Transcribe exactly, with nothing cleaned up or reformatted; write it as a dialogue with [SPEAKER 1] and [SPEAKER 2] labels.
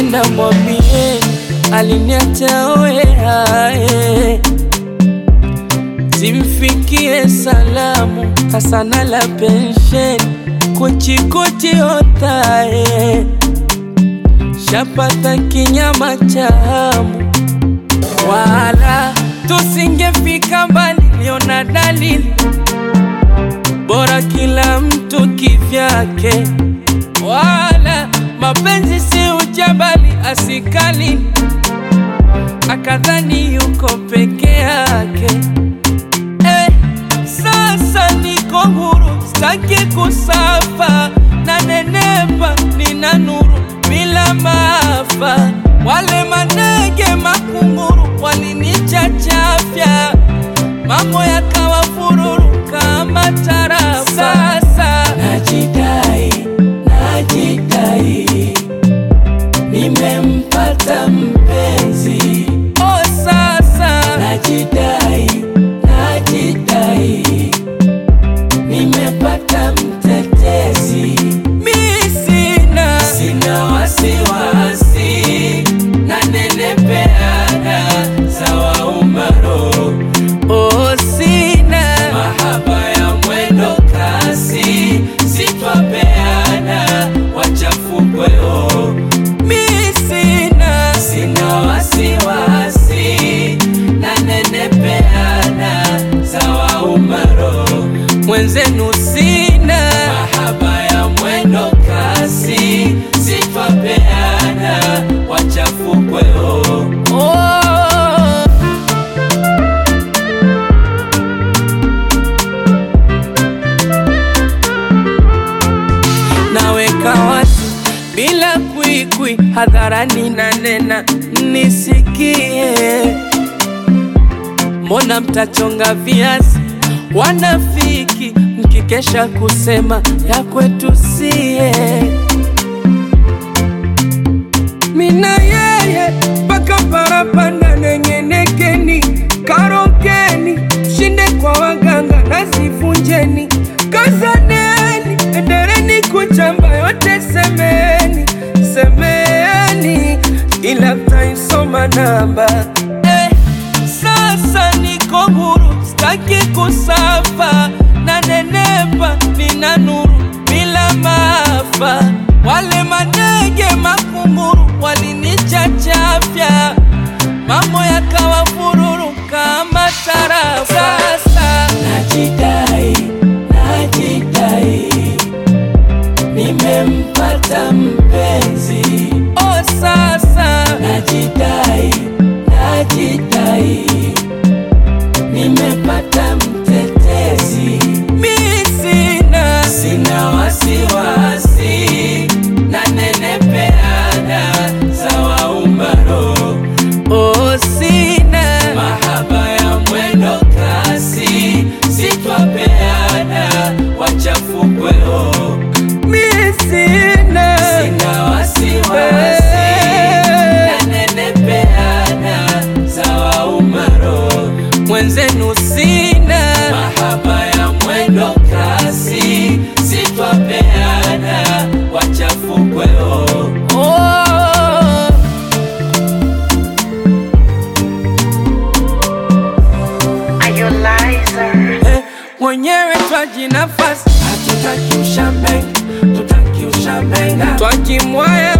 [SPEAKER 1] Mkipenda mwambie aliniacha wewe, zimfikie salamu Hasana la pensheni kuchikuchi otae, shapata kinyama chamu. Wala tusingefika mbali, niona dalili bora kila mtu kivyake. Wala mapenzi si ujabali asikali, akadhani yuko peke yake. Eh, sasa niko huru, sitaki kusafa, na nenepa nina nuru bila maafa. Wale manege makunguru walinichachafya, mambo yakawa fururu kama tarafa. Sasa najidai, najidai, nimempata mpenzi. Oh sasa najidai, najidai, nimepata mtetezi. Mi sina, sina wasiwasi, na nenepeana sawa umaro. Oh sina, mahaba ya mwendo kasi, sitwapeana wachafukweo. Mi sina, sina wasiwasi, na nenepeana sawa umaro. Mwenzenu sina, mahaba ya mwendo kasi, sitwapeana wachafukweo. Oh. Naweka wazi bila kuikui, hadharani na nena nisikie. Mbona mtachonga viazi wanafiki, mkikesha kusema ya kwetu siye. Mina yeye paka parapanda nengenekeni, karokeni, shinde kwa waganga nasifunjeni. Kazaneni, endereni kuchamba yote semeni, semeni, ila mtaisoma namba. Eh, sasa niko huru, sitaki kusafa, na nenepa nina nuru bila maafa. Wale manege makunguru walinichachafya, mambo yakawa fururu kama tarafa. Sasa najidai, najidai, nimempata mpenzi. Oh sasa najidai, najidai, nimepata mtetezi. Mi sina, sina wasiwasi, na nenepeana sawa umaro. Oh sina, mahaba ya mwendo kasi, sitwapeana wachafukweo. Mi sina, sina wasiwasi, na nenepeana sawa umaro. Mwenzenu sina, mahaba ya mwendo kasi, sitwapeana wachafukweo. Oh. Eh, mwenyewe twaji nafasi, hatutaki ushambenga, tutaki ushambenga. Twaji mwaya